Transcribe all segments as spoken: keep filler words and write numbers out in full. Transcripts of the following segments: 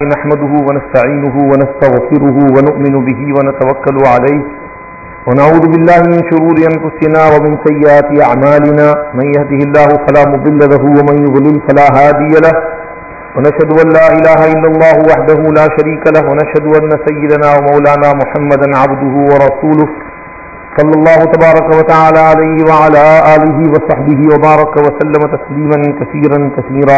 نحمده ونستعينه ونستغفره ونؤمن به ونتوكل عليه ونعوذ بالله من شرور أنفسنا ومن سيئات أعمالنا من يهده الله فلا مضل له ومن يضلل فلا هادي له ونشهد أن لا إله إلا الله وحده لا شريك له ونشهد أن سيدنا ومولانا محمدا عبده ورسوله صلى الله تبارك وتعالى عليه وعلى آله وصحبه وبارك وسلم تسليما كثيرا كثيرا.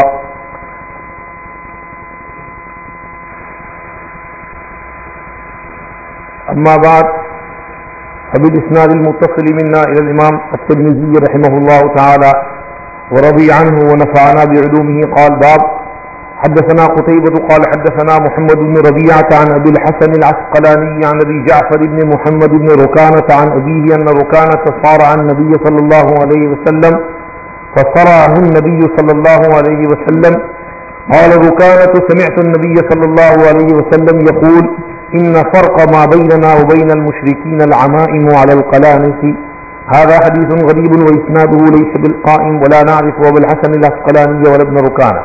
أما بعد فبالإسناد المتصل منا إلى الإمام الترمذي رحمه الله تعالى ورضي عنه ونفعنا بعلومه قال: باب حدثنا قتيبة قال حدثنا محمد بن ربيعة عن أبي الحسن العسقلاني عن أبي جعفر بن محمد بن ركانة عن أبيه أن ركانة صارع النبي صلى الله عليه وسلم فصرعه النبي صلى الله عليه وسلم. قال ركانة: سمعت النبي صلى الله عليه وسلم يقول: إن فرق ما بيننا وبين المشركين العمائم على القلانس. هذا حديث غريب وإسناده ليس بالقائم ولا نعرف أبا الحسن العسقلاني ولا ابن ركانة.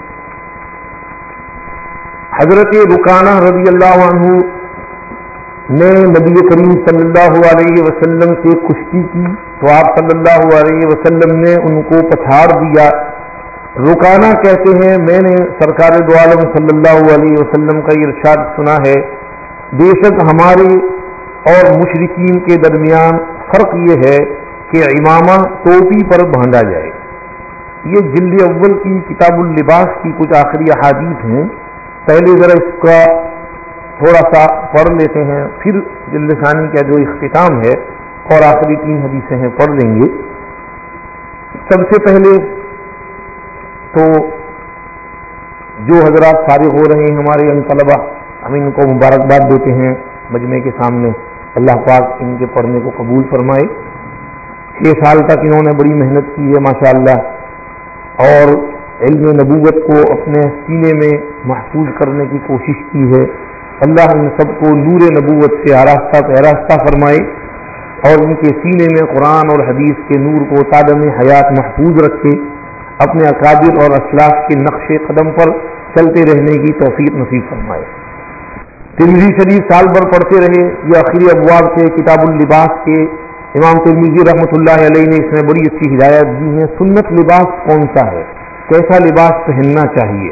حضرت رکانہ رضی اللہ عنہ نے نبی کریم صلی اللہ علیہ وسلم سے کشتی کی تو آپ صلی اللہ علیہ وسلم نے ان کو پچھاڑ دیا. رکانہ کہتے ہیں میں نے سرکار دو عالم صلی اللہ علیہ وسلم کا ارشاد سنا ہے: بے شک ہمارے اور مشرکین کے درمیان فرق یہ ہے کہ امامہ ٹوپی پر باندھا جائے. یہ جلد اول کی کتاب اللباس کی کچھ آخری احادیث ہیں. پہلے ذرا اس کا تھوڑا سا پڑھ لیتے ہیں، پھر جلد ثانی کا جو اختتام ہے اور آخری تین حدیثیں ہیں پڑھ لیں گے. سب سے پہلے تو جو حضرات فارغ ہو رہے ہیں ہمارے ان طلبہ، ہم ان کو مبارکباد دیتے ہیں مجمع کے سامنے. اللہ پاک ان کے پڑھنے کو قبول فرمائے. چھ سال تک انہوں نے بڑی محنت کی ہے ماشاءاللہ، اور علم نبوت کو اپنے سینے میں محفوظ کرنے کی کوشش کی ہے. اللہ ان سب کو نور نبوت سے آراستہ پیراستہ فرمائے اور ان کے سینے میں قرآن اور حدیث کے نور کو تادم حیات محفوظ رکھے. اپنے اکابر اور اسلاف کے نقش قدم پر چلتے رہنے کی توفیق نصیب فرمائے. ترمذی شریف سال بھر پڑھتے رہے. یہ آخری ابواب سے کتاب اللباس کے امام ترمذی رحمۃ اللہ علیہ نے اس میں بڑی اچھی ہدایت دی ہیں. سنت لباس کون سا ہے، کیسا لباس پہننا چاہیے.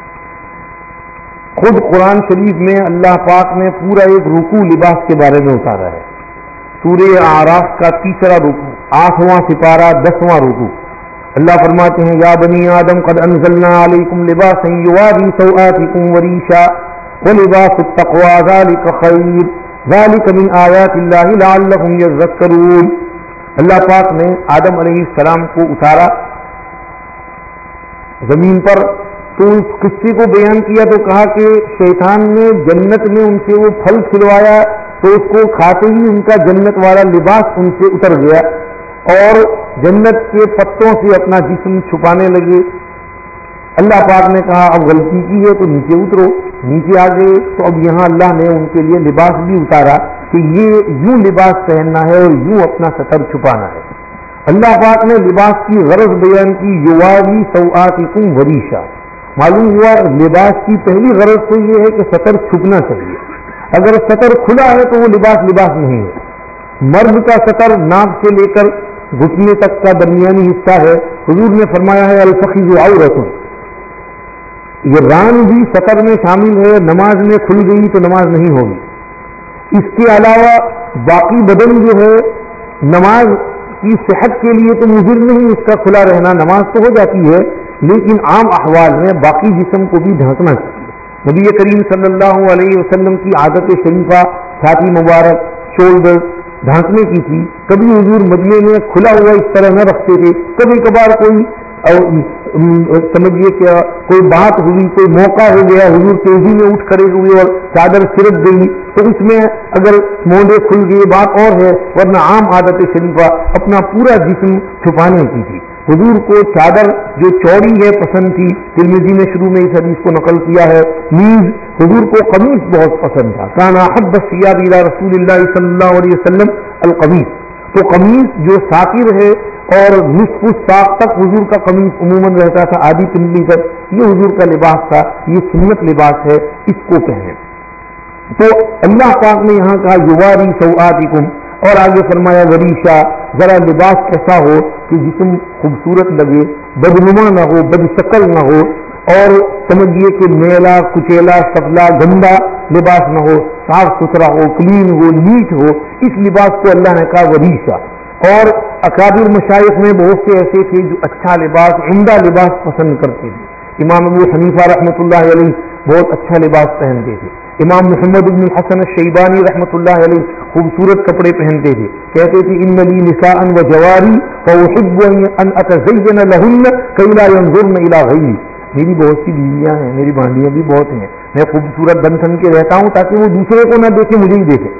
خود قرآن شریف میں اللہ پاک نے پورا ایک رکوع لباس کے بارے میں اتارا ہے. سورہ اعراف کا تیسرا رکوع، آٹھواں سپارہ، دسواں رکوع. اللہ فرماتے ہیں: یا بنی آدم قد انزلنا علیکم لباسا یواری سوآتکم وریشا ولباس التقوی ذلک خیر ذلک من آیات اللہ لعلہم یذکرون. اللہ پاک نے آدم علیہ السلام کو اتارا زمین پر، تو اس قصے کو بیان کیا تو کہا کہ شیطان نے جنت میں ان سے وہ پھل کھلوایا تو اس کو کھاتے ہی ان کا جنت والا لباس ان سے اتر گیا اور جنت کے پتوں سے اپنا جسم چھپانے لگے. اللہ پاک نے کہا اب غلطی کی ہے تو نیچے اترو. نیچے آ گئے تو اب یہاں اللہ نے ان کے لیے لباس بھی اتارا کہ یہ یوں لباس پہننا ہے اور یوں اپنا ستر چھپانا ہے. اللہ پاک نے لباس کی غرض بیان کی: یواری سوآتکم وریشا. معلوم ہوا لباس کی پہلی غرض تو یہ ہے کہ ستر چھپنا چاہیے. اگر ستر کھلا ہے تو وہ لباس لباس نہیں ہے. مرد کا ستر ناک سے لے کر گھٹنے تک کا درمیانی حصہ ہے. حضور نے فرمایا ہے: الفخذ عورۃ. یہ ران بھی ستر میں شامل ہے. نماز میں کھل گئی تو نماز نہیں ہوگی. اس کے علاوہ باقی بدن جو ہے نماز کی صحت کے لیے تو مضر نہیں، اس کا کھلا رہنا، نماز تو ہو جاتی ہے، لیکن عام احوال میں باقی جسم کو بھی ڈھانکنا چاہیے. نبی کریم صلی اللہ علیہ وسلم کی عادت شریفہ چھاتی مبارک، شولڈر ڈھانکنے کی تھی. کبھی حضور مجمع میں کھلا ہوا اس طرح نہ رکھتے تھے. کبھی کبھار کوئی سمجھیے کیا کوئی بات ہوئی، کوئی موقع ہو گیا، حضور تیزی میں اٹھ کھڑے ہوئے اور چادر سرک گئی تو اس میں اگر مونڈے کھل گئے بات اور ہے، ورنہ عام عادت شریفہ اپنا پورا جسم چھپانے کی تھی. حضور کو چادر جو چوڑی ہے پسند تھی. ترمذی نے شروع میں اس حدیث کو نقل کیا ہے. نیز حضور کو قمیص بہت پسند تھا. کانا احب الثياب الى رسول اللہ صلی اللہ علیہ وسلم القمیص. تو قمیص جو ساقر ہے اور نصف الساق تک حضور کا قمیص عموماً رہتا تھا، آدھی پنڈلی تک، یہ حضور کا لباس تھا، یہ سنت لباس ہے، اس کو پہنیں۔ تو اللہ پاک نے یہاں کہا یواری سوآتکم، اور آگے فرمایا وریشا، ذرا لباس ایسا ہو کہ جسم خوبصورت لگے، بدنما نہ ہو، بد شکل نہ ہو، اور سمجھیے کہ میلا کچیلا سفلا گندا لباس نہ ہو، صاف ستھرا ہو، کلین ہو، نیٹ ہو، اس لباس کو اللہ نے کہا وریشا۔ اور اکابر مشائخ میں بہت سے ایسے تھے جو اچھا لباس، عمدہ لباس پسند کرتے تھے۔ امام ابو حنیفہ رحمۃ اللہ علیہ بہت اچھا لباس پہنتے تھے، امام محمد بن حسن الشیبانی رحمۃ اللہ علیہ خوبصورت کپڑے پہنتے تھے، کہتے تھے ان لی نساء و جواری فاحب ان اتزین لهن کی لا ينظرن الى غیری، میری بہت سی بیویاں ہیں، میری بانڈیاں بھی بہت ہیں، میں خوبصورت بن ٹھن کے رہتا ہوں تاکہ وہ دوسرے کو نہ دیکھے، مجھے ہی دیکھے۔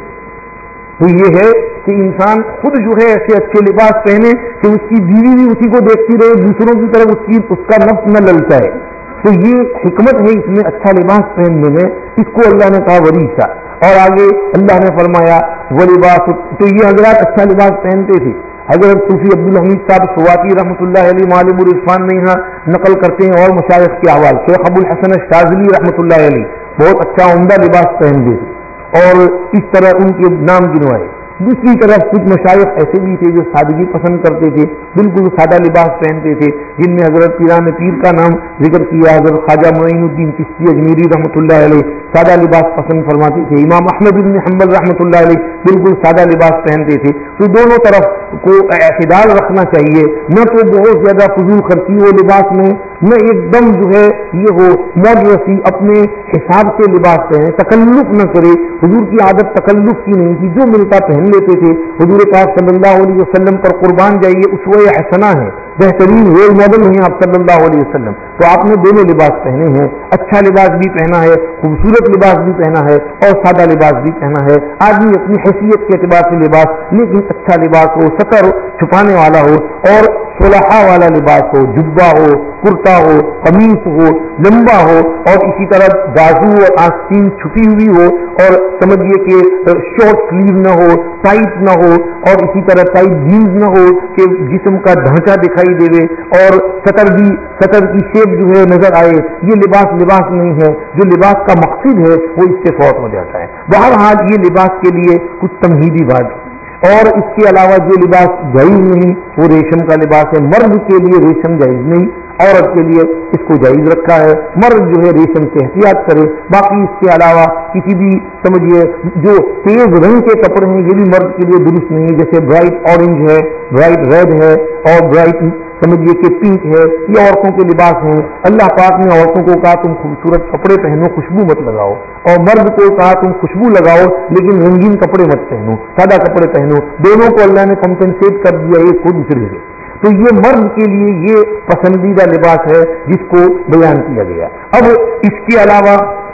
تو یہ ہے کہ انسان خود جو ہے ایسے اچھے لباس پہنے کہ اس کی بیوی بھی اسی کو دیکھتی رہے، دوسروں کی طرف اس کی اس کا نفس نہ للچائے۔ تو یہ حکمت ہے اس میں اچھا لباس پہننے میں، اس کو اللہ نے کہا وریشا۔ اور آگے اللہ نے فرمایا وہ لباس، تو یہ حضرات اچھا لباس پہنتے تھے۔ حضرت صوفی عبدالحمید صاحب سواتی رحمۃ اللہ علیہ معالم العرفان میں یہاں نقل کرتے ہیں، اور مشائخ کے احوال، شیخ ابو الحسن الشاذلی رحمۃ اللہ علیہ بہت اچھا عمدہ لباس پہنتے تھے، اور اس طرح ان کے نام گنوائے۔ دوسری طرف کچھ مشائخ ایسے بھی تھے جو سادگی پسند کرتے تھے، بالکل سادہ لباس پہنتے تھے، جن میں حضرت پیران پیر کا نام ذکر کیا، حضرت خواجہ معین الدین چشتی اجمیری رحمۃ اللہ علیہ سادہ لباس پسند فرماتے تھے، امام احمد بن حنبل رحمۃ اللہ علیہ بالکل سادہ لباس پہنتے تھے۔ تو دونوں طرف کو اعتدال رکھنا چاہیے، نہ تو بہت زیادہ فضول خرچی ہو لباس میں، نہ ایک دم جو ہے یہ ہو مر رسی، اپنے حساب سے لباس پہنے، تکلف نہ کرے۔ حضور کی عادت تکلف کی نہیں تھی، جو ملتا پہن لیتے تھے۔ حضور پاک صلی اللہ علیہ وسلم پر قربان جائیے، اسوہ حسنہ ہے، بہترین رول ماڈل ہیں آپ صلی اللہ علیہ وسلم۔ تو آپ نے دونوں لباس پہنے ہیں، اچھا لباس بھی پہنا ہے، خوبصورت لباس بھی پہنا ہے، اور سادہ لباس بھی پہنا ہے۔ آدمی اپنی حیثیت کے اعتبار سے لباس، لیکن اچھا لباس ہو، ستر چھپانے والا ہو، اور صلحہ والا لباس ہو، جبہ ہو، کرتا ہو، قمیص ہو، لمبا ہو، اور اسی طرح بازو اور آستین چھپی ہوئی ہو، اور سمجھیے کہ شارٹ سلیو نہ ہو، ٹائٹ نہ ہو، اور اسی طرح ٹائٹ جینز نہ ہو کہ جسم کا ڈھانچہ دکھائی دے، اور سطر بھی سطر کی شیپ جو ہے نظر آئے۔ یہ لباس لباس نہیں ہے، جو لباس کا مقصد ہے وہ اس سے فوت ہو جاتا ہے۔ بہرحال یہ لباس کے لیے کچھ تمہیدی بات، اور اس کے علاوہ جو لباس جائز نہیں وہ ریشم کا لباس ہے۔ مرد کے لیے ریشم جائز نہیں، عورت کے لیے اس کو جائز رکھا ہے، مرد جو ہے ریشم سے احتیاط کرے۔ باقی اس کے علاوہ کسی بھی سمجھیے جو تیز رنگ کے کپڑے ہیں یہ بھی مرد کے لیے درست نہیں، جیسے برائٹ اورنج ہے، برائٹ ریڈ ہے، اور برائٹ سمجھیے کہ پنک ہے، یہ عورتوں کے لباس ہیں۔ اللہ پاک نے عورتوں کو کہا تم خوبصورت کپڑے پہنو، خوشبو مت لگاؤ، اور مرد کو کہا تم خوشبو لگاؤ لیکن رنگین کپڑے مت پہنو، سادہ کپڑے پہنو۔ دونوں کو اللہ نے کمپنسیٹ کر دیا ایک کو دوسرے سے۔ تو یہ مرد کے لیے یہ پسندیدہ لباس ہے جس کو بیان کیا گیا۔ اب اس کے علاوہ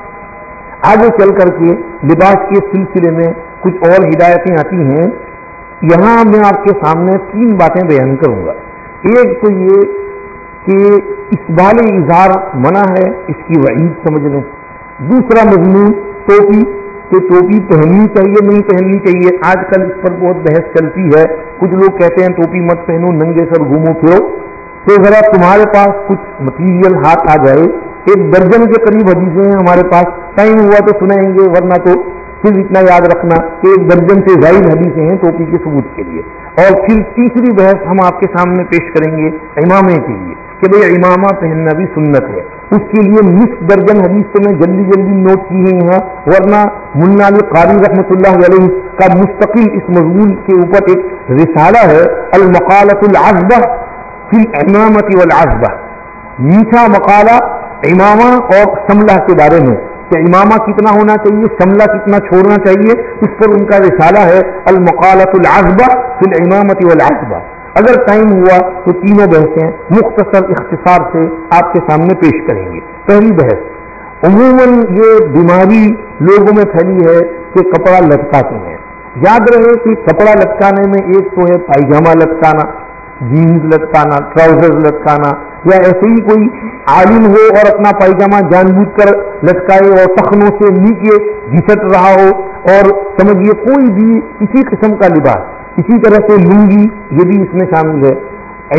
آگے چل کر کے لباس کے سلسلے میں کچھ اور ہدایتیں آتی ہیں۔ یہاں میں آپ کے سامنے تین باتیں بیان کروں گا۔ ایک تو یہ کہ اسبال اظہار منع ہے، اس کی وعید سمجھ لیں۔ دوسرا مضمون ٹوپی، کہ ٹوپی پہننی چاہیے نہیں پہننی چاہیے، آج کل اس پر بہت بحث چلتی ہے۔ کچھ لوگ کہتے ہیں ٹوپی مت پہنو، ننگے سر گھومو پھرو۔ تو ذرا تمہارے پاس کچھ مٹیریل ہاتھ آ جائے، ایک درجن کے قریب حدیثیں ہیں ہمارے پاس، ٹائم ہوا تو سنائیں گے، ورنہ تو صرف اتنا یاد رکھنا کہ ایک درجن سے زائد حدیثیں ہیں ٹوپی کے ثبوت کے لیے۔ اور پھر تیسری بحث ہم آپ کے سامنے پیش کریں گے امامے کے لیے، کہ بھئی امامہ پہننا بھی سنت ہے۔ اس کے لیے نصف درجن حدیث سے میں جلدی جلدی نوٹ کی ہے یہاں، ورنہ ملا علی قاری رحمۃ اللہ علیہ کا مستقل اس مضمون کے اوپر ایک رسالہ ہے، المقالۃ العذبہ فی الامامۃ والعذبہ، میٹھا مقالہ امامہ اور شملہ کے بارے میں، کہ امامہ کتنا ہونا چاہیے، شملہ کتنا چھوڑنا چاہیے، اس پر ان کا رسالہ ہے المقالۃ العذبہ فی الامامۃ والعذبہ۔ اگر ٹائم ہوا تو تینوں بحثیں مختصر اختصار سے آپ کے سامنے پیش کریں گے۔ پہلی بحث، عموماً یہ بیماری لوگوں میں پھیلی ہے کہ کپڑا لٹکاتے ہیں۔ یاد رہے کہ کپڑا لٹکانے میں ایک تو ہے پائجامہ لٹکانا، جینز لٹکانا، ٹراؤزر لٹکانا، یا ایسے ہی کوئی عالم ہو اور اپنا پائجامہ جان بوجھ کر لٹکائے اور ٹخنوں سے نیچے گھسٹ رہا ہو، اور سمجھیے کوئی بھی اسی قسم کا لباس، اسی طرح سے لنگی یہ بھی اس میں شامل ہے.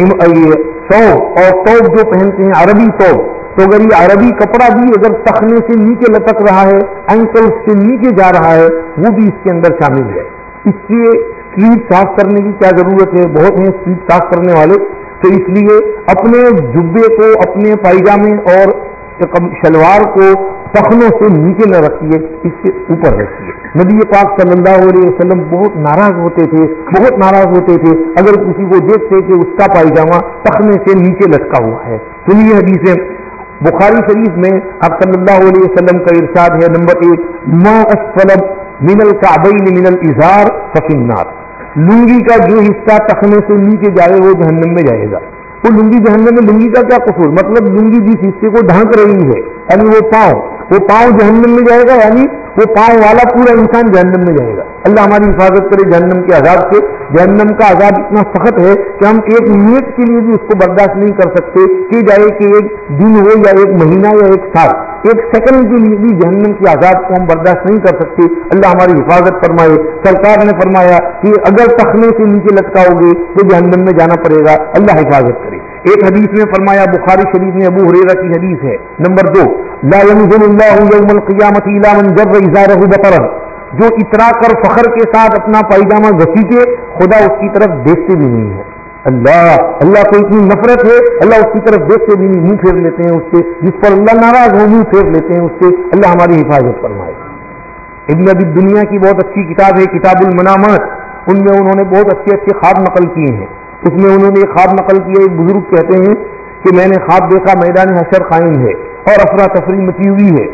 ثوب اور توب جو پہنتے ہیں عربی توب، تو اگر یہ عربی کپڑا بھی اگر ٹخنے سے نیچے لٹک رہا ہے، اینکل سے نیچے جا رہا ہے، وہ بھی اس کے اندر شامل ہے. اس کے اسٹریٹ صاف کرنے کی کیا ضرورت ہے؟ بہت ہیں اسٹریٹ صاف کرنے والے، تو اس لیے اپنے جبے کو، اپنے پائجامے اور شلوار کو ٹخنوں سے نیچے نہ رکھیے، اس سے اوپر رکھیے. نبی پاک صلی اللہ علیہ وسلم بہت ناراض ہوتے تھے بہت ناراض ہوتے تھے اگر کسی کو دیکھتے کہ اس کا پائجامہ ٹخنے سے نیچے لٹکا ہوا ہے. سنیے حدیثیں بخاری شریف میں آپ صلی اللہ علیہ وسلم کا ارشاد ہے. نمبر ایک، ما اسفل من الکعبین من الازار ففی النار. لنگی کا جو حصہ ٹخنے سے نیچے جائے وہ جہنم میں جائے گا. وہ لنگی جہنم میں، لنگی کا کیا قصور؟ مطلب لنگی جس حصے کو ڈھانک رہی ہے، یعنی وہ پاؤں وہ پاؤں جہنم میں جائے گا، یعنی وہ پاؤں والا پورا انسان جہنم میں جائے گا. اللہ ہماری حفاظت کرے جہنم کے عذاب سے. جہنم کا عذاب اتنا سخت ہے کہ ہم ایک منٹ کے لیے بھی اس کو برداشت نہیں کر سکتے، کہ جائے کہ ایک دن ہو یا ایک مہینہ یا ایک سال، ایک سیکنڈ کے لیے بھی جہنم کے عذاب کو ہم برداشت نہیں کر سکتے. اللہ ہماری حفاظت فرمائے. سرکار نے فرمایا کہ اگر ٹخنے سے نیچے لٹکاؤ گے تو جہنم میں جانا پڑے گا. اللہ حفاظت کرے. ایک حدیث میں فرمایا، بخاری شریف میں ابو ہریرہ کی حدیث ہے. نمبر دو، لا ينزل الله يوم القيامة الى من جر ازاره بطرا. جو اترا کر فخر کے ساتھ اپنا پائجامہ گھسیٹے، خدا اس کی طرف دیکھتے بھی نہیں ہے. اللہ اللہ کو اتنی نفرت ہے، اللہ اس کی طرف دیکھتے بھی نہیں، منہ پھیر لیتے ہیں اس سے. جس پر اللہ ناراض ہو منہ پھیر لیتے ہیں اس سے. اللہ ہماری حفاظت فرمائے. ابن ابی دنیا کی بہت اچھی کتاب ہے کتاب المنامات، ان میں انہوں نے بہت اچھے اچھے خواب نقل کیے ہیں. اس میں انہوں نے خواب نقل کیا. ایک بزرگ کہتے ہیں کہ میں نے خواب دیکھا میدان حشر قائم ہے اور افراتفری مچی ہوئی ہے،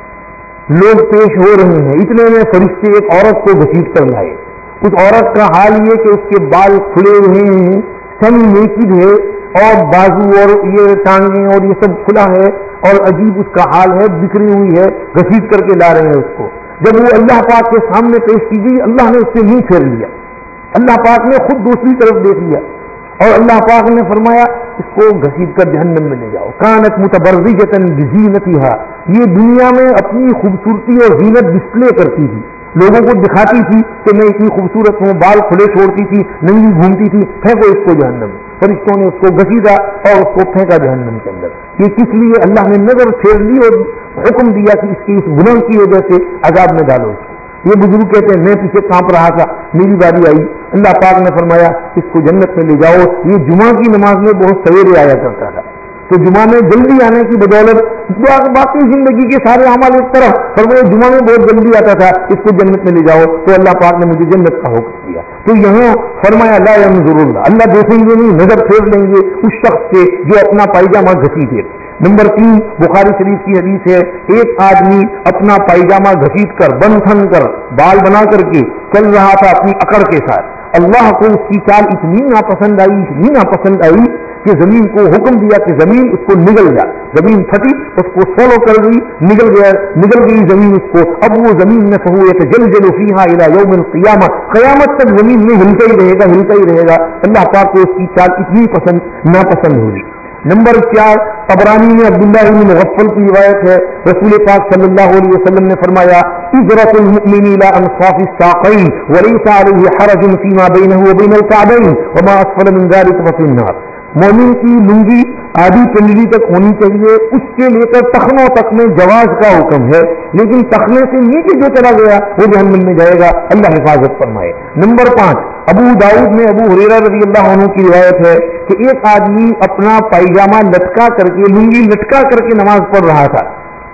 لوگ پیش ہو رہے ہیں. اتنے میں فرشتے ایک عورت کو گھسیٹ کر لائے. اس عورت کا حال یہ کہ اس کے بال کھلے ہوئے ہیں، سیمی نیکڈ ہے، اور بازو اور یہ ٹانگیں اور یہ سب کھلا ہے، اور عجیب اس کا حال ہے، بکھری ہوئی ہے. گھسیٹ کر کے لا رہے ہیں اس کو. جب وہ اللہ پاک کے سامنے پیش کی گئی، اللہ نے اس سے منہ پھیر لیا. اللہ پاک نے خود دوسری طرف دیکھ لیا اور اللہ پاک نے فرمایا اس کو گھسیٹ کر جہنم میں لے جاؤ. کانت متبرجۃ بزینتھا. یہ دنیا میں اپنی خوبصورتی اور زینت ڈسپلے کرتی تھی، لوگوں کو دکھاتی تھی کہ میں اتنی خوبصورت ہوں، بال کھلے چھوڑتی تھی، ننگی گھومتی تھی. پھینکو اس کو جہنم. فرشتوں نے اس کو گھسیٹا اور اس کو پھینکا جہنم کے اندر. یہ کس لیے؟ اللہ نے نظر پھیر لی اور حکم دیا کہ اس کی اس گناہ کی وجہ سے عذاب میں ڈالو اس کو. یہ بزرگ کہتے ہیں میں پیچھے کانپ رہا تھا، میری باری آئی، اللہ پاک نے فرمایا اس کو جنت میں لے جاؤ. یہ جمعہ کی نماز میں بہت سویرے آیا کرتا تھا، تو جمعہ میں جلدی آنے کی بدولت باقی زندگی کے سارے اعمال ایک طرف، فرمایا جمعہ میں بہت جلدی آتا تھا، اس کو جنت میں لے جاؤ. تو اللہ پاک نے مجھے جنت کا حکم دیا. تو یہاں فرمایا لا ينظر اللہ، اللہ دیکھیں گے نہیں، نظر پھیر لیں گے اس شخص سے جو اپنا پائجامہ گھسیٹے. نمبر تین، بخاری شریف کی حدیث ہے، ایک آدمی اپنا پائجامہ گھسیٹ کر بن تھن کر بال بنا کر کے چل رہا تھا اپنی اکڑ کے ساتھ. اللہ کو اس کی چال اتنی ناپسند آئی اتنی ناپسند آئی کہ زمین کو حکم دیا کہ زمین اس کو نگل جا. زمین پھٹی، اس کو سولو کر گئی، نگل گیا نگل گئی زمین اس کو. اب وہ زمین میں فہو یتجلجل فیہا الی یوم القیامہ، قیامت تک زمین میں ہلتا ہی رہے گا ہلتا ہی رہے گا. اللہ پاک کو اس کی چال اتنی پسند ناپسند ہوئی. نمبر چار، طبرانی میں عبداللہ بن مغفل کی روایت ہے، رسول پاک صلی اللہ علیہ وسلم نے فرمایا اجرت المؤمن الى انصاف الساقین وليس عليه حرج فيما بينه وبين الكعبين وما اسفل من ذلك ففي النار. مومن کی لنگی آدھی پنڈلی تک ہونی چاہیے، اس سے لے کر ٹخنوں تک میں جواز کا حکم ہے، لیکن ٹخنے سے نیچے جو چلا گیا وہ جہنم میں جائے گا. اللہ حفاظت فرمائے. نمبر پانچ، ابو داؤد میں ابو ہریرہ رضی اللہ عنہ کی روایت ہے کہ ایک آدمی اپنا پائجامہ لٹکا کر کے، لنگی لٹکا کر کے نماز پڑھ رہا تھا.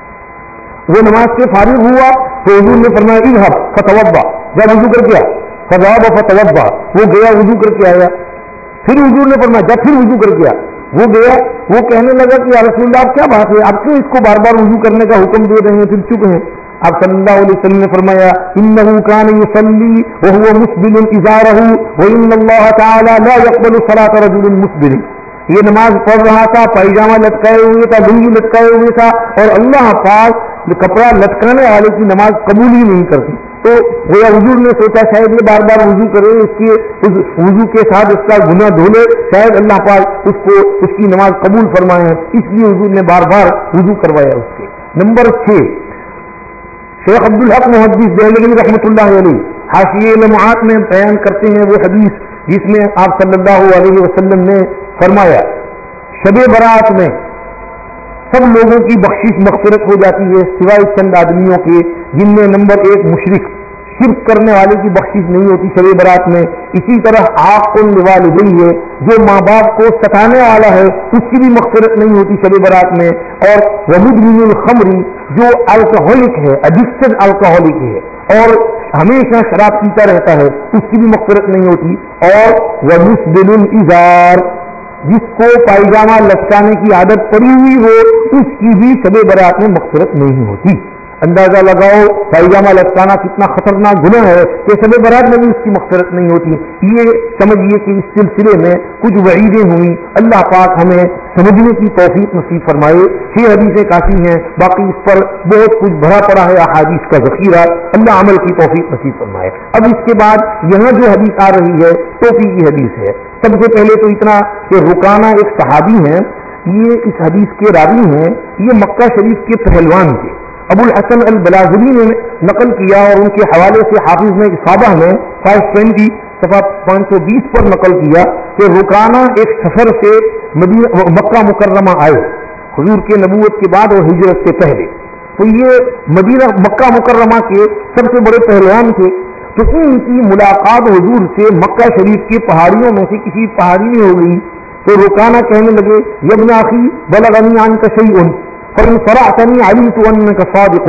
وہ نماز سے فارغ ہوا تو حضور نے فرمایا اذهب فتوضا، جا وضو کر کے آ. فذهب فتوضا، وہ گیا وضو کر کے آیا. پھر حضور نے فرمایا جا پھر وضو کر کے آ. وہ گیا، وہ کہنے لگا کہ یا رسول اللہ آپ کیا بات ہے، آپ کیوں اس کو بار بار وضو کرنے کا حکم دے رہے ہیں، پھر چپ ہیں. آپ صلی اللہ علیہ وسلم نے فرمایا انه كان يصلي وهو مسبل ازاره وان الله تعالى لا يقبل صلاه رجل مسبل. یہ نماز پڑھ رہا تھا، پائجامہ لٹکائے ہوئے تھا، لنگی لٹکائے ہوئے تھا، اور اللہ پاک کپڑا لٹکانے والے کی نماز قبول ہی نہیں کرتی. تو گویا حضور نے سوچا شاید یہ بار بار وضو کرے، اس کے وضو کے ساتھ اس کا گناہ دھو لے، شاید اللہ پاک اس کو اس کی نماز قبول فرمائے، اس لیے حضور نے بار بار وضو کروایا اس کے. نمبر چھ، شیخ عبدالحق محدث دہلوی رحمۃ اللہ علیہ حاشیے لمعات میں بیان کرتے ہیں وہ حدیث جس میں آپ صلی اللہ علیہ وسلم نے فرمایا شب برات میں سب لوگوں کی بخشش مغفرت ہو جاتی ہے سوائے چند آدمیوں کے، جن میں نمبر ایک مشرک، شرک کرنے والے کی بخشش نہیں ہوتی شب برات میں. اسی طرح عاق الوالدین ہے، جو ماں باپ کو ستانے والا ہے اس کی بھی مغفرت نہیں ہوتی شب برات میں. اور ومدمن الخمری، جو الکوہلک ہے، ایڈکٹڈ الکوہلک ہے اور ہمیشہ شراب پیتا رہتا ہے، اس کی بھی مغفرت نہیں ہوتی. اور ومسبل الازار، جس کو پائجامہ لٹکانے کی عادت پڑی ہوئی ہو اس کی بھی شب برات میں مغفرت نہیں ہوتی. اندازہ لگاؤ پائجامہ لٹکانا کتنا خطرناک گناہ ہے کہ شب برات میں بھی اس کی مغفرت نہیں ہوتی. یہ سمجھیے کہ اس سلسلے میں کچھ وعیدیں ہوئی. اللہ پاک ہمیں سمجھنے کی توفیق نصیب فرمائے. چھ حدیثیں کافی ہیں، باقی اس پر بہت کچھ بھرا پڑا ہے احادیث کا ذخیرہ. اللہ عمل کی توفیق نصیب فرمائے. اب اس کے بعد یہاں جو حدیث آ رہی ہے ٹوپی کی حدیث ہے. سب سے پہلے تو اتنا کہ رکانہ ایک صحابی ہیں، یہ اس حدیث کے راوی ہیں، یہ مکہ شریف کے پہلوان تھے. ابو الحسن البلازری نے نقل کیا اور ان کے حوالے سے حافظ نے اصابہ میں فائیو ٹوینٹی صفحہ پانچ سو بیس پر نقل کیا کہ رکانہ ایک سفر سے مدینہ مکہ مکرمہ آئے حضور کے نبوت کے بعد اور ہجرت سے پہلے. تو یہ مدینہ مکہ مکرمہ کے سب سے بڑے پہلوان تھے. تو ان کی ملاقات حضور سے مکہ شریف کی پہاڑیوں میں سے کسی پہاڑی میں ہو گئی. تو رکانہ کہنے لگے یبن اخی بلغنی عنک شیء فإن صرعتنی علمت انک صادق.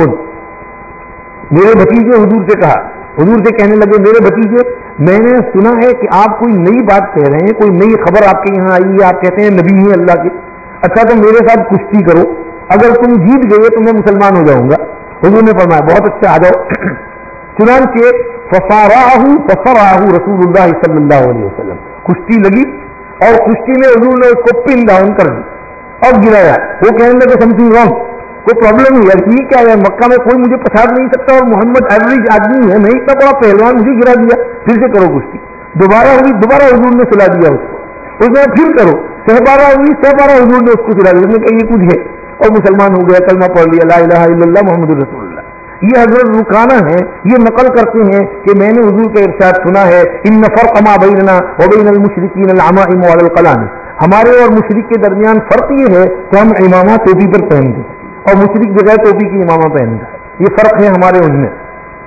میرے بھتیجے حضور سے کہا، حضور سے کہنے لگے میرے بھتیجے میں نے سنا ہے کہ آپ کوئی نئی بات کہہ رہے ہیں، کوئی نئی خبر آپ کے یہاں آئی ہے، آپ کہتے ہیں نبی ہیں اللہ کے. اچھا تو میرے ساتھ کشتی کرو، اگر تم جیت گئے تو میں مسلمان ہو جاؤں گا. حضور نے فرمایا بہت اچھا آ جاؤ. چنانچہ فصارعہ فصرعہ رسول اللہ صلی اللہ علیہ وسلم، کشتی لگی اور کشتی میں حضور نے اس کو پن ڈاؤن کر دی اور گرایا. وہ کہنے لگے سمتھنگ رانگ، کوئی پرابلم نہیں ہے، یہ کیا ہے مکہ میں کوئی مجھے پچھاڑ نہیں سکتا اور محمد ایوریج آدمی ہے، میں اتنا بڑا پہلوان، مجھے گرا دیا. پھر سے کرو کشتی. دوبارہ ہوئی، دوبارہ حضور نے سلا دیا اس کو. اس نے پھر کرو، سہ بارہ ہوئی، سہ بارہ حضور نے اس کو سلا دیا. اس نے کہا یہ کچھ ہے اور مسلمان ہو گیا، کلمہ پڑھ لیا لا الہ الا اللہ محمد رسول اللہ. یہ حضرت رکانہ ہیں، یہ نقل کرتے ہیں کہ میں نے حضور کا ارشاد سنا ہے ان فرق ما بیننا وبین المشرکین العمائم والقلان. ہمارے اور مشرک کے درمیان فرق یہ ہے کہ ہم امامہ ٹوپی پر پہنتے ہیں اور مشرک بغیر ٹوپی کی امامہ پہنتا ہے. یہ فرق ہے ہمارے ان میں.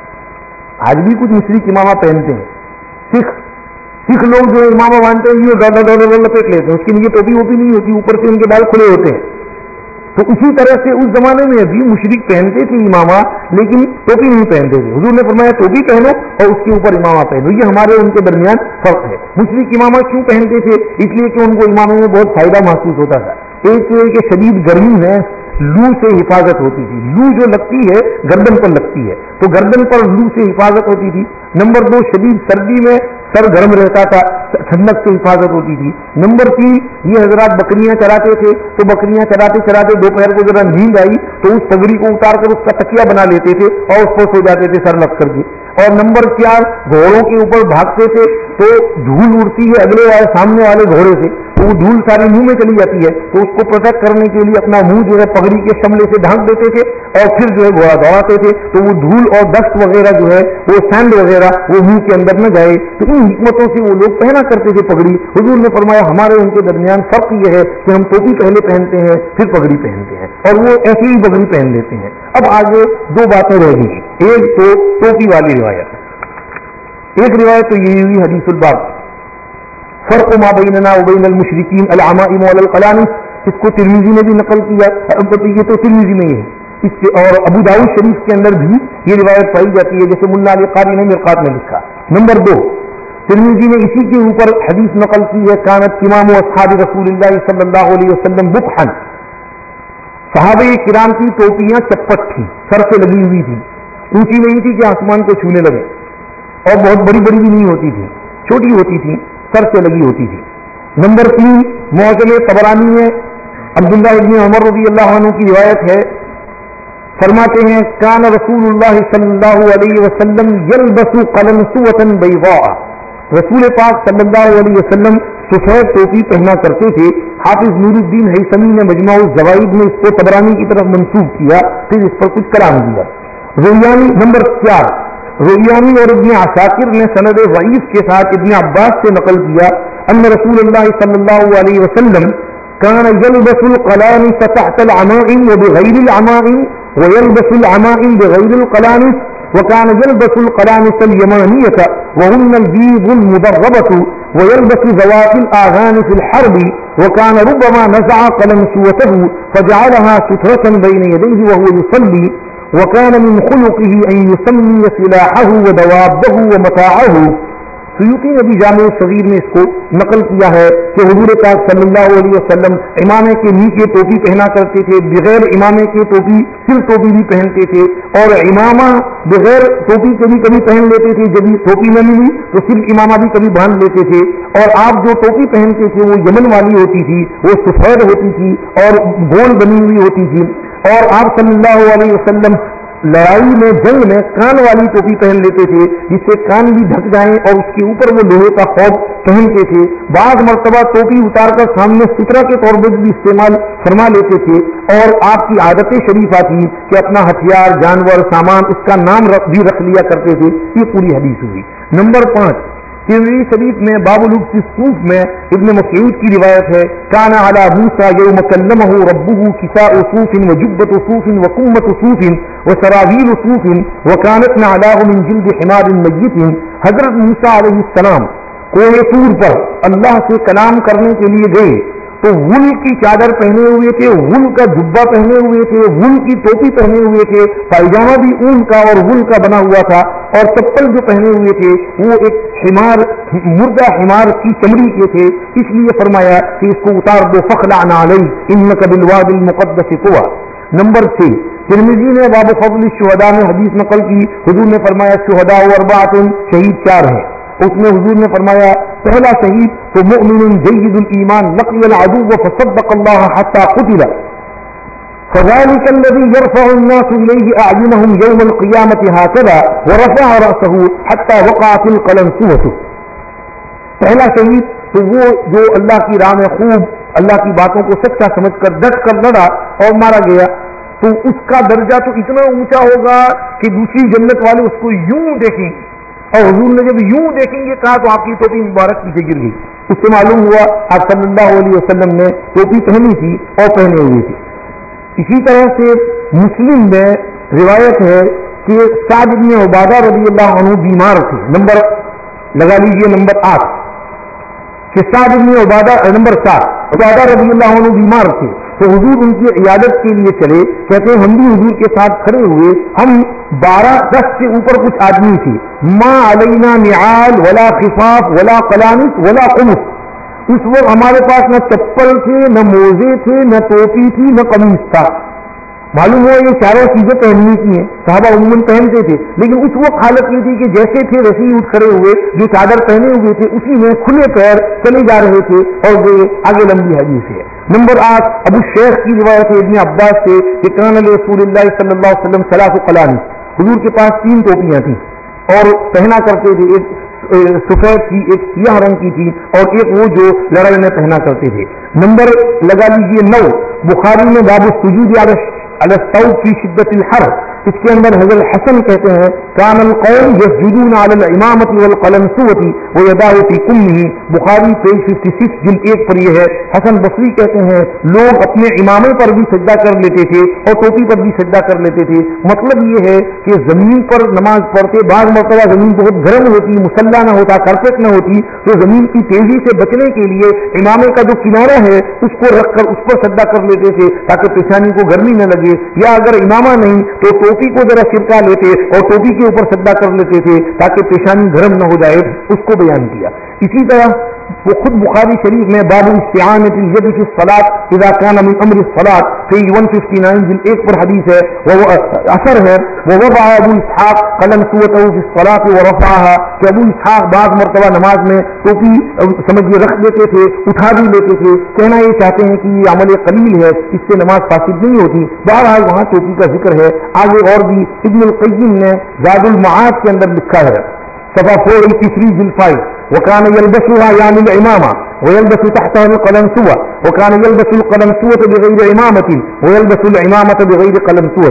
آج بھی کچھ مشرک امامہ پہنتے ہیں. سکھ سکھ لوگ جو امامہ باندھتے ہیں یہ ڈاڈا ڈاڈا لپیٹ لیتے ہیں، اس کے لیے ٹوپی ووپی نہیں ہوتی، اوپر سے ان کے بال کھلے ہوتے ہیں. تو اسی طرح سے اس زمانے میں بھی مشرک پہنتے تھے امامہ لیکن ٹوپی نہیں پہنتے تھے. حضور نے فرمایا ٹوپی پہنو اور اس کے اوپر امامہ پہنو. یہ ہمارے ان کے درمیان فرق ہے. مشرک امامہ کیوں پہنتے تھے؟ اس لیے کہ ان کو اماموں میں بہت فائدہ محسوس ہوتا تھا. ایک تو کہ شدید گرمی میں لو سے حفاظت ہوتی تھی. لو جو لگتی ہے گردن پر لگتی ہے تو گردن پر لو سے حفاظت ہوتی تھی. نمبر دو شدید سردی میں سر گرم رہتا تھا، ٹھنڈک سے حفاظت ہوتی تھی. نمبر تین یہ حضرات بکریاں چراتے تھے تو بکریاں چراتے چراتے دوپہر کو ذرا نیند آئی تو اس پگڑی کو اتار کر اس کا تکیہ بنا لیتے تھے اور اس پر سو جاتے تھے سر رکھ کر کے. اور نمبر چار گھوڑوں کے اوپر بھاگتے تھے تو دھول اڑتی ہے اگلے والے سامنے والے گھوڑے سے تو وہ دھول ساری منہ میں چلی جاتی ہے تو اس کو پروٹیکٹ کرنے کے لیے اپنا منہ جو ہے پگڑی کے شملے سے ڈھانک دیتے تھے اور پھر جو ہے گھوڑا دوڑاتے تھے تو وہ دھول اور ڈسٹ وغیرہ جو ہے وہ سینڈ وغیرہ وہ منہ کے اندر نہ جائے. تو ان حکمتوں سے وہ لوگ پہنا کرتے تھے پگڑی. حضور نے فرمایا ہمارے ان کے درمیان فرق یہ ہے کہ ہم ٹوپی پہلے پہنتے ہیں پھر پگڑی پہنتے ہیں اور وہ ایسی ہی پگڑی پہن لیتے ہیں. اب آگے دو باتیں رہ گئی. ایک تو ٹوپی والی روایت، ایک روایت تو یہی ہوئی حدیث الباب فرق ما بیننا وبین المشرکین العمائم والقلان. اس کو ترمذی نے بھی نقل کیا، یہ تو ترمذی میں ہی ہے اس کے، اور ابو داؤد شریف کے اندر بھی یہ روایت پائی جاتی ہے جیسے ملا علی قاری نے مرقات میں لکھا. نمبر دو ترمذی نے اسی کے اوپر حدیث نقل کی ہے کانت امام اصحاب رسول اللہ صلی اللہ علیہ وسلم بکحن. صحابہ کرام کی ٹوپیاں چپٹ تھی، سر سے لگی ہوئی تھی، اونچی نہیں تھی کہ آسمان کو چھونے لگے اور بہت بڑی بڑی بھی نہیں ہوتی تھی، چھوٹی ہوتی تھی، سر سے لگی ہوتی تھی. نمبر تین معجم طبرانی میں عبداللہ ابن عمر رضی اللہ عنہ کی روایت ہے، فرماتے ہیں کان رسول اللہ صلی اللہ علیہ وسلم یلبس قلنسوۃ بیضاء. رسول پاک صلی اللہ علیہ وسلم سفید ٹوپی پہنا کرتے تھے. حافظ نور الدین ہیثمی نے مجمع الزوائد میں اس کو طبرانی کی طرف منسوب کیا، پھر اس پر کچھ کلام دیا. رویانی نمبر چار رویانی اور ابن عساکر نے سند ضعیف کے ساتھ ابن عباس سے نقل کیا ان رسول اللہ صلی اللہ علیہ وسلم كان يلبس القلانس تحت العمائم وبغير العمائم ويلبس العمائم بغير القلانس وكان يلبس القلانس اليمانية وهن البيض المضربة ويلبس ذوات الآذان في الحرب وكان ربما نزع قلنسوته فجعلها سترة بين يديه وهو يصلي وكان من خلقه أن يسمي سلاحه ودوابه ومتاعه. سیوطی نے بھی جامع صغیر میں اس کو نقل کیا ہے کہ حضور پاک صلی اللہ علیہ وسلم امامے کے نیچے ٹوپی پہنا کرتے تھے, بغیر امامے کے ٹوپی صرف ٹوپی بھی پہنتے تھے, اور امامہ بغیر ٹوپی کے بھی کبھی پہن لیتے تھے, جب ٹوپی نہ ملی تو صرف امامہ بھی کبھی باندھ لیتے تھے. اور آپ جو ٹوپی پہنتے تھے وہ یمن والی ہوتی تھی, وہ سفید ہوتی تھی اور گول بنی ہوئی ہوتی تھی. اور آپ صلی اللہ علیہ وسلم لڑائی میں جنگ میں کان والی ٹوپی پہن لیتے تھے جس سے کان بھی ڈھک جائیں, اور اس کے اوپر وہ لوہے کا خوف پہنتے تھے. بعض مرتبہ ٹوپی اتار کر سامنے سترہ کے طور پر بھی استعمال فرما لیتے تھے. اور آپ کی عادت شریفہ تھی کہ اپنا ہتھیار, جانور, سامان اس کا نام بھی رکھ لیا کرتے تھے. یہ پوری حدیث ہوئی. نمبر پانچ, ترمذی شریف میں باب لبس الصوف میں ابن مسعود کی روایت ہے کان علی موسیٰ یوم کلمہ ربہ کساء صوف وجبۃ صوف وقمۃ صوف وسراویل صوف وکانت نعلاہ من جلد حمار میت. حضرت موسیٰ علیہ السلام کوہ طور پر اللہ سے کلام کرنے کے لیے گئے تو وول کی چادر پہنے ہوئے تھے, وول کا جبہ پہنے ہوئے تھے, وول کی ٹوپی پہنے ہوئے تھے, پائجامہ بھی اون کا اور وول کا بنا ہوا تھا, اور چپل جو پہنے ہوئے تھے وہ ایک حمار, مردہ حمار کی چمڑی کے تھے. اس لیے فرمایا کہ اس کو اتار دو, فخلعن علی انک بالواد المقدس طوى. نمبر چھ, ترمذی نے باب فضل الشہداء میں حدیث نقل کی. حضور نے فرمایا شہداء اربعۃ, شہید چار ہیں. اس میں حضور نے فرمایا پہلا شہید تو مؤمن جید الایمان لقی العدو فصدق اللہ حتى قتل فذلك الذي يرفع الناس اليه اعينهم يوم القيامه هكذا ورفع راسه حتى وقعت القلنسوة. پہلا شہید تو وہ جو اللہ کی راہ میں خوب اللہ کی باتوں کو سچا سمجھ کر ڈٹ کر لڑا اور مارا گیا, تو اس کا درجہ تو اتنا اونچا ہوگا کہ دوسری جنت والے اس کو یوں دیکھیں گے. اور حضور نے جب یوں دیکھیں گے کہا تو آپ کی ٹوپی مبارک پیچھے گر گئی. اس سے معلوم ہوا آپ صلی اللہ علیہ وسلم نے ٹوپی پہنی تھی اور پہنے ہوئے تھے. اسی طرح سے مسلم میں روایت ہے کہ سعد بن عبادہ رضی اللہ عنہ بیمار تھے. نمبر لگا لیجئے نمبر آٹھ کہ سعد بن عبادہ, نمبر سات عبادہ رضی اللہ عنہ بیمار تھے تو حضور ان کی عیادت کے لیے چلے. کہتے ہیں ہم بھی حضور کے ساتھ کھڑے ہوئے, ہم بارہ دس سے اوپر کچھ آدمی تھے. ما علینا نعال ولا خفاف ولا قلانس ولا قمص. اس وقت ہمارے پاس نہ چپل تھے, نہ موزے تھے, نہ ٹوپی تھی, نہ قمیص تھا. معلوم ہوا یہ چاروں چیزیں پہننے کی ہیں, صحابہ عموماً پہنتے تھے, لیکن اس وقت حالت یہ تھی کہ جیسے تھے ویسے ہی اٹھ کھڑے ہوئے, جو چادر پہنے ہوئے تھے اسی میں کھلے پیر چلے جا رہے تھے. اور وہ آگے لمبی حدیث ہے. نمبر آٹھ, ابو شیخ کی روایت ہے ابن عباس سے کہ کان رسول اللہ صلی اللہ علیہ وسلم ثلاث قلانس, حضور کے پاس تین ٹوپیاں تھیں اور پہنا کرتے تھے. ایک سفید تھی, ایک سیاہ رنگ کی تھی, اور ایک وہ جو لڑائی میں پہنا کرتے تھے. نمبر لگا لیجیے نو, بخاری میں باب السجود علی الصوت فی شدت الحر. اس کے اندر حضرت حسن کہتے ہیں کان القوم یسجدون علی الامامۃ والقلنسوۃ ویداه فی کمہ. بخاری پیج چھپن جلد ایک پر یہ ہے. حسن بصری کہتے ہیں لوگ اپنے امامے پر بھی سجدہ کر لیتے تھے اور ٹوپی پر بھی سجدہ کر لیتے تھے. مطلب یہ ہے کہ زمین پر نماز پڑھتے, بعض مرتبہ زمین بہت گرم ہوتی, مسلح نہ ہوتا, کارپیٹ نہ ہوتی, تو زمین کی تیزی سے بچنے کے لیے امامے کا جو کنارہ ہے اس کو رکھ کر اس پر سجدہ کر لیتے تھے تاکہ پیشانی کو گرمی نہ لگے. یا اگر امامہ نہیں تو ٹوپی کو ذرا چھڑکا لیتے اور ٹوپی کے اوپر سجدہ کر لیتے تھے تاکہ پیشانی گرم نہ ہو جائے. اس کو بیان کیا. اسی طرح وہ خود بخاری شریف میں باب استعانۃ الید فی الصلاۃ اذا كان من امر الصلاۃ پیج ایک سو اناسی جلد ایک پر حدیث ہے, وہ اثر ہے ووضع ابو اسحاق قلنسوته في الصلاۃ ورفعها, کہ ابو اسحاق بعض مرتبہ نماز میں ٹوپی سمجھیے رکھ دیتے تھے, اٹھا بھی لیتے تھے. کہنا یہ چاہتے ہیں کہ یہ عمل قلیل ہے, اس سے نماز فاسد نہیں ہوتی. بہرحال وہاں ٹوپی کا ذکر ہے. آگے اور بھی ابن القیم نے زاد المعاد کے اندر لکھا ہے صفحہ فور ایٹی تھری جلد فائیو, وكان يلبسها يعني العمامة ويلبس تحتها القلنسوة وكان يلبس القلنسوة بغير عمامة ويلبس العمامة بغير قلنسوة.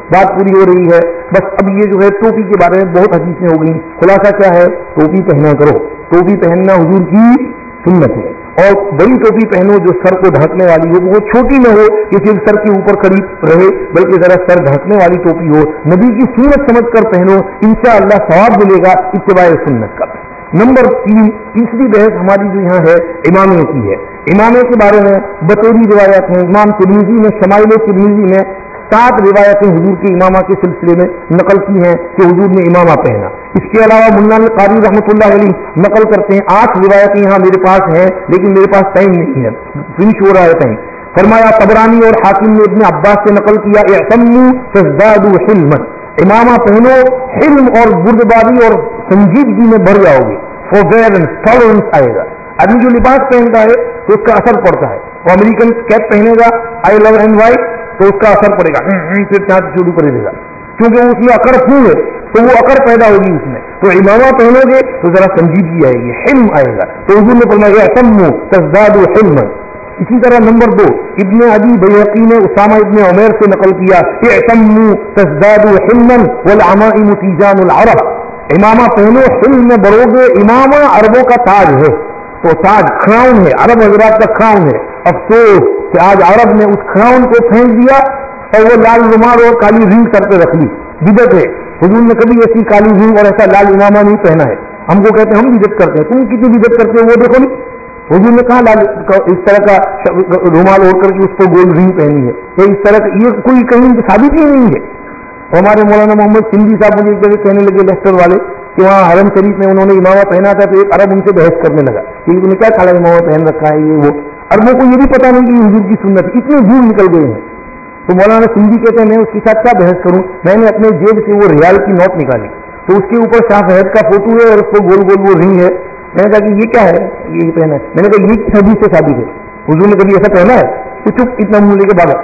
بات پوری ہو رہی ہے. بس اب یہ جو ہے ٹوپی کے بارے میں بہت حدیثیں ہو گئی. خلاصہ کیا ہے؟ ٹوپی پہنا کرو. ٹوپی پہننا حضور کی سنت ہے. اور بڑی ٹوپی پہنو جو سر کو ڈھانکنے والی ہو, وہ چھوٹی نہ ہو کہ صرف سر کے اوپر قریب رہے, بلکہ ذرا سر ڈھانکنے والی ٹوپی ہو. نبی کی سنت سمجھ کر پہنو, انشاءاللہ ثواب ملے گا اتباع سنت کا. نمبر تین, تیسری بحث ہماری جو یہاں ہے امامے کی ہے. امامے کے بارے میں بطوری روایت ہیں. امام ترمذی نے شمائل ترمذی میں سات روایتیں حضور کے امامہ کے سلسلے میں نقل کی ہیں کہ حضور نے امامہ پہنا. اس کے علاوہ ملا قاری رحمۃ اللہ علیہ نقل کرتے ہیں, آٹھ روایتیں یہاں میرے پاس ہیں لیکن میرے پاس ٹائم نہیں ہے, فنش ہو رہا ہے ٹائم. فرمایا طبرانی اور حاکم نے ابن عباس سے نقل کیا اعتموا تزدادوا حلما, امامہ پہنو حلم اور بردباری اور سنجیدگی میں بڑھ جاؤ گے. فوربیرنس, ٹالرنس آئے گا. آدمی جو لباس پہنتا ہے تو اس کا اثر پڑتا ہے. وہ امریکن کیپ پہنے گا آئی لو اینڈ وائی تو اس کا اثر پڑے گا, پھر چاہتے شروع کر دے گا, کیونکہ وہ اس میں اکڑ پھول ہے تو وہ اکڑ پیدا ہوگی اس میں. تو امامہ پہنو گے تو ذرا سنجیدگی آئے گی, حلم آئے گا. تو حضور نے فرمایا اعتموا تزدادوا حلما. اسی طرح نمبر دو, ابن ابی بیہقی نے اسامہ ابن عمیر سے نقل کیا اعتموا تزدادوا حلما والعمائم تیجان العرب, امامہ پہنو حلم میں بڑھو گے. امامہ عربوں کا تاج ہے, تو تاج کراؤن ہے, عرب حضرات کا کراؤن ہے. افسوس کہ آج عرب نے اس کراؤن کو پھینک دیا اور وہ لال رومال اور کالی رنگ سر پہ رکھ لی. بدعت ہے. حضور نے کبھی ایسی کالی رنگ اور ایسا لال امامہ نہیں پہنا ہے. ہم کو کہتے ہیں ہم بدعت کرتے ہیں, تم کتنی بدعت کرتے ہو وہ دیکھو نہیں. حضور نے کہا لال اس طرح کا رومال اوڑھ کر کے اس کو گول رنگ پہنی ہے, یہ اس طرح یہ کوئی کہیں ثابت ہی نہیں ہے. ہمارے مولانا محمد سندھی صاحب مجھے ایک جگہ کہنے لگے لیکچر والے کہ وہاں حرم شریف میں انہوں نے امامہ پہنا تھا, تو ایک عرب ان سے بحث کرنے لگا کہ انہوں نے کیا کالا امامہ پہن رکھا ہے یہ وہ. عربوں کو یہ بھی پتا نہیں کہ یہ حضور کی سنت, اتنے دور نکل گئے ہیں. تو مولانا سندھی کہتے ہیں میں اس کے ساتھ کیا بحث کروں. میں نے اپنے جیب سے وہ ریال کی نوٹ نکالی تو اس کے اوپر شاہ فہد کا فوٹو ہے اور اس کو گول گول وہ رنگ ہے. میں نے کہا کہ یہ کیا ہے, یہ پہنا ہے. میں نے کہا یہ کس حدیث سے ثابت ہے, حضور نے کبھی ایسا پہنا ہے؟ تو چپ اتنا منہ لے کے بھاگا.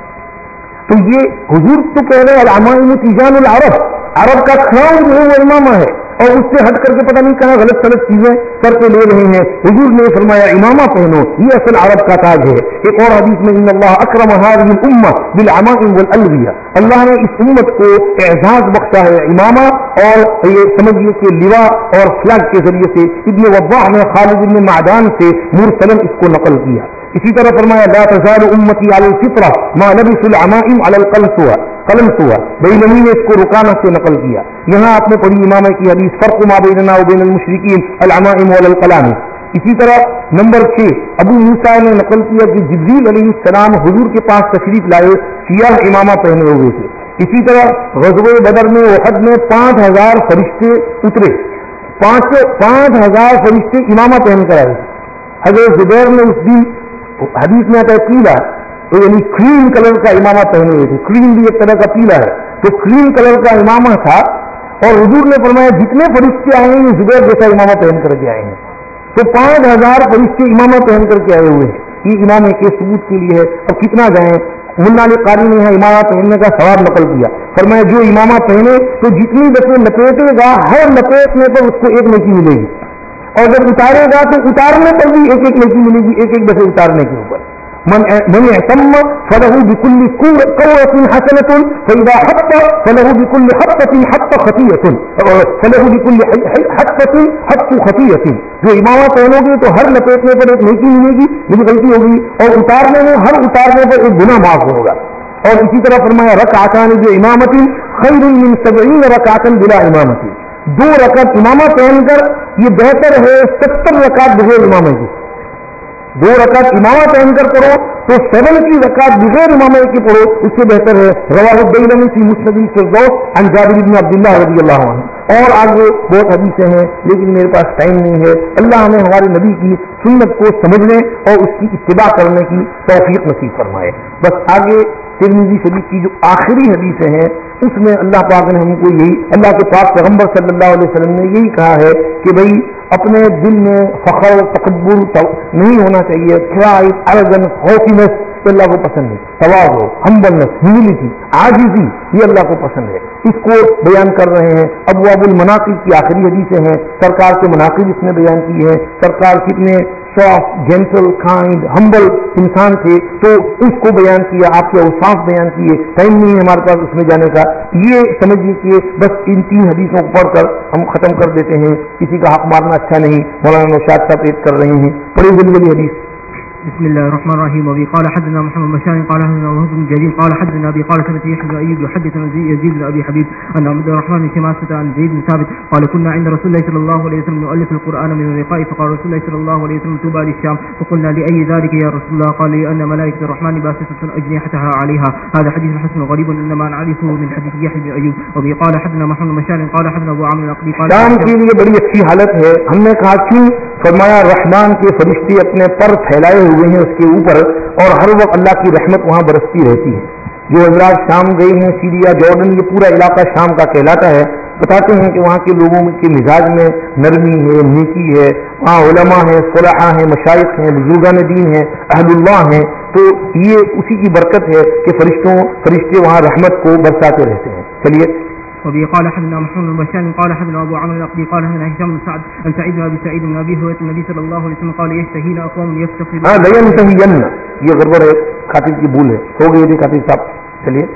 تو یہ حضور تو کہہ رہے ہیں العمائم تیجان العرب, عرب کا کراؤن جو ہے وہ امامہ ہے, اور اس سے ہٹ کر کے پتہ نہیں کہاں غلط غلط چیزیں سر پہ لے رہے ہیں. حضور نے فرمایا امامہ پہنو, یہ اصل عرب کا تاج ہے. ایک اور حدیث میں ان اللہ اکرم هذه الامه بالعمائم والالویہ, اللہ نے اس امت کو اعزاز بخشا ہے امامہ اور یہ سمجھیے کہ لوا اور فلیگ کے ذریعے سے. ابن وضاح نے خالد بن معدان سے مرسلا اس کو نقل کیا. اسی طرح فرمایا لا تزال امتی علی الفطرہ ما لبسوا العمائم علی القلنسوہ, قلنسوہ بیلمی نے اس کو رکانہ سے نقل کیا. یہاں آپ نے پڑھی امامہ کی حدیث فرق ما بیننا و بین المشرکین العمائم علی القلانس. اسی طرح نمبر چھ, ابو موسیٰ نے نقل کیا کہ جبریل علیہ السلام حضور کے پاس تشریف لائے سیاہ امامہ پہنے ہوئے تھے. اسی طرح غزوہ بدر میں احد میں پانچ ہزار فرشتے اترے, پانچ پانچ ہزار فرشتے امامہ پہن کر آئے. حضرت زبیر نے اس دن حدیث میں آتا ہے پیلا, تو یعنی کریم کلر کا امامہ پہنے ہوئے تھے. کریم بھی ایک طرح کا پیلا ہے, تو کریم کلر کا امامہ تھا. اور حضور نے فرمایا جتنے فرشتے آئے ہیں یہ زبیر جیسا امامہ پہن کر کے آئے ہیں. تو پانچ ہزار فرشتے امامہ پہن کر کے آئے ہوئے ہیں. یہ امامے کے ثبوت کے لیے ہے. اب کتنا جائیں, ملا علی قاری نے یہاں امامہ پہننے کا ثواب نقل کیا. فرمایا جو امامہ پہنے تو جتنی دفعہ لپیٹے گا ہر لپیٹنے پر اس کو ایک نیکی ملے گی, اور جب اتارے گا تو اتارنے پر بھی ایک ایک نیکی ملے گی, ایک ایک دفعہ اتارنے کے اوپر. من من اعتم فله بكل قوة حسنة فإذا حط فله بكل حطة حط خطيئة فله بكل حطة حط خطيئة. جو امامہ پہنو گے تو ہر لپیٹنے پر ایک نیکی ملے گی, میری غلطی ہوگی, اور اتارنے میں ہر اتارنے پر ایک گناہ معاف ہوگا. اور اسی طرح فرمایا رکعتان بامامۃ خیر من سبعین رکعۃ بلا امامۃ, دو رکعت امامہ پہن کر یہ بہتر ہے ستر رکعت بغیر امامہ کی. دو رکعت امامہ پہن کر پڑھو تو سیون کی رکعت بغیر امامہ کی پڑھو, اس سے بہتر ہے. رواہ الدیلمی فی مسند الفردوس عن جابر بن عبداللہ رضی اللہ عنہ. اور آگے بہت حدیثیں ہیں لیکن میرے پاس ٹائم نہیں ہے. اللہ ہمیں ہمارے نبی کی سنت کو سمجھنے اور اس کی اتباع کرنے کی توفیق نصیب فرمائے. بس آگے ترمذی شریف کی جو آخری حدیثیں ہیں اس میں اللہ پاک نے ہم کو یہی, اللہ کے پاک پیغمبر صلی اللہ علیہ وسلم نے یہی کہا ہے کہ بھئی اپنے دل میں فخر تکبر نہیں ہونا چاہیے. پرائڈ, ایروگنس, ہاٹینس یہ اللہ کو پسند نہیں. تواضع, ہمبلنس, ہیوملٹی, عاجزی یہ اللہ کو پسند ہے. اس کو بیان کر رہے ہیں. ابواب المناقب کی آخری حدیثیں ہیں, سرکار کے مناقب اس نے بیان کی ہیں. سرکار کتنے سافٹ جینٹل کائنڈ ہمبل انسان تھے، تو اس کو بیان کیا، آپ کے اوصاف بیان کیے. ٹائم نہیں ہے ہمارے پاس اس میں جانے کا. یہ سمجھیے کہ بس ان تین حدیثوں کو پڑھ کر ہم ختم کر دیتے ہیں. کسی کا حق مارنا اچھا نہیں. مولانا نوشاد صاحب پیش کر رہے ہیں. بڑی جلدی جلدی حدیث. بسم الله الرحمن الرحيم. وبه قال حدثنا محمد بشار قال حدثنا وهب بن جرير قال حدثنا ابي قال سمعت يحيى بن ايوب يحدثنا يزيد بن ابي حبيب ان عبد الرحمن بن شماسة عن زيد بن ثابت قال كنا عند رسول الله صلى الله عليه وسلم نؤلف القران من الرقاء فقال رسول الله صلى الله عليه وسلم توبى للشام فقلنا لاي ذلك يا رسول الله قال لان ملائكه الرحمن باسطه اجنحتها عليها. هذا حديث حسن غريب انما نعرفه من حديث يحيى بن ايوب. وبه قال حدثنا محمد بشار قال حدثنا ابو عامر العقدي قال شام کے لیے بڑی اچھی حالت ہے. ہم نے کہا کیوں؟ فرمایا رحمان کے فرشتے اپنے پر پھیلائے ہوئے ہیں اس کے اوپر اور ہر وقت اللہ کی رحمت وہاں برستی رہتی ہے. جو حضرات شام گئے ہیں، سیریا جارڈن، یہ پورا علاقہ شام کا کہلاتا ہے. بتاتے ہیں کہ وہاں کے لوگوں کے مزاج میں نرمی ہے، نیکی ہے. وہاں علماء ہیں، صلحاء ہیں، مشائخ ہیں، بزرگان دین ہیں، اہل اللہ ہیں. تو یہ اسی کی برکت ہے کہ فرشتوں فرشتے وہاں رحمت کو برساتے رہتے ہیں. چلیے. وبه قال حدثنا محمد بن بشار قال حدثنا ابو عمرو العقدي قال حدثنا هشام بن سعد عن سعيد بن ابي سعيد بن ابي هريره النبي صلى الله عليه وسلم قال يشتهين اقوام يفتقرون. ہاں لینتهین، یہ گڑبڑ ہے، کاتب کی بھول ہے. ہو گئی تھی کاتب صاحب. چلیے.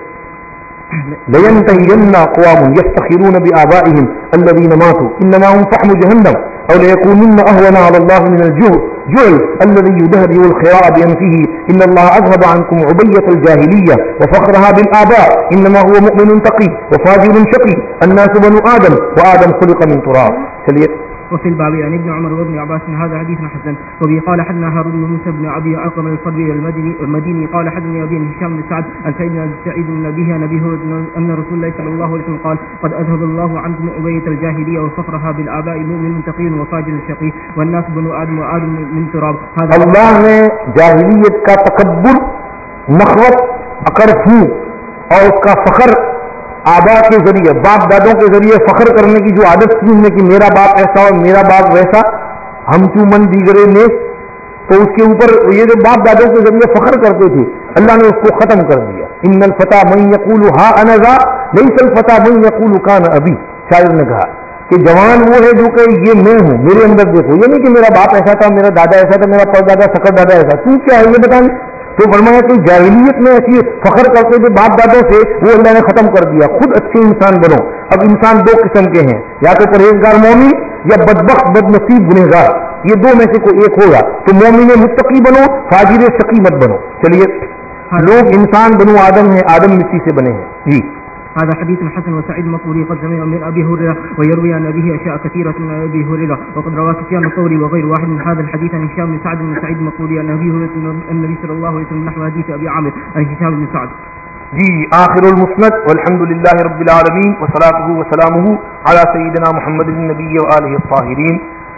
لینتهین اقوام يفتخرون بآبائهم الذين ماتوا انما هم فحم جهنم او ليكونن اهون على الله من الجهل جعل الذي يدهدي الخراء بأنفه إن الله أذهب عنكم عبية الجاهلية وفخرها بالآباء إنما هو مؤمن تقي وفاجر شقي الناس بنو آدم وآدم خلق من تراب. چلیے. وفي الباب عن ابن عمر وابن عباس هذا حديث حسن. وبه قال حدثنا هارون بن موسى بن ابي عقبه الصدري المدني المديني قال حدثني ابي هشام بن سعد عن سعيد بن سعيد بن ابيه عن ابي هريره ان رسول الله صلى الله عليه وسلم قال قد اذهب الله عنكم عبية الجاهليه وفخرها بالآباء مؤمن تقي وفاجر شقي والناس بنو آدم وآدم من تراب. هذا اللہ نے جاہلیت کا تکبر، نخوت، اکڑ پھو اور اس کا فخر آبا کے ذریعے، باپ دادوں کے ذریعے فخر کرنے کی جو عادت تھی ان میں کہ میرا باپ ایسا اور میرا باپ ویسا، ہم چوں من دیگرے نیس، تو اس کے اوپر یہ جو باپ دادوں کے ذریعے فخر کرتے تھے اللہ نے اس کو ختم کر دیا. ان الفتى من يقول ها انا ذا ليس الفتى من يقول كان ابي. شاعر نے کہا کہ جوان وہ ہے جو کہ یہ میں ہوں، میرے اندر دیکھو. یہ نہیں کہ میرا باپ ایسا تھا، میرا دادا ایسا تھا، میرا پردادا سکر دادا ایسا. تو کیا ہے یہ بتائیں. تو فرمایا کہ جاہلیت میں ایسی فخر کرتے تھے باپ دادوں سے، وہ اللہ نے ختم کر دیا. خود اچھے انسان بنو. اب انسان دو قسم کے ہیں، یا تو پرہیزگار مومن یا بدبخت بدنصیب گنہگار. یہ دو میں سے کوئی ایک ہوگا. تو مومن متقی بنو، فاجر شقی مت بنو. چلیے. لوگ انسان بنو آدم ہیں، آدم مٹی سے بنے ہیں. جی. هذا حديث حسن وسعيد مقبولي قد سمع من ابي هريره ويروي عن ابيه اشياء كثيره من ابي هريره وقد روى سفيان الثوري وغير واحد من هذا الحديث عن هشام بن سعد بن سعيد مقبولي عن ابي هريره النبي صلى الله عليه وسلم نحو حديث ابي عامر عن هشام بن سعد. جی. آخر المسند والحمد لله رب العالمين وصلاته وسلامه على سيدنا محمد النبي وآله الطاهرين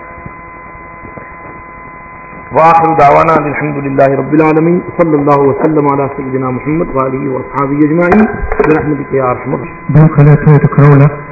وآخر دعوانا الحمد لله رب العالمين صلى الله وسلم على سيدنا محمد وآله وأصحابه أجمعين برحمتك يا أرحم الراحمين.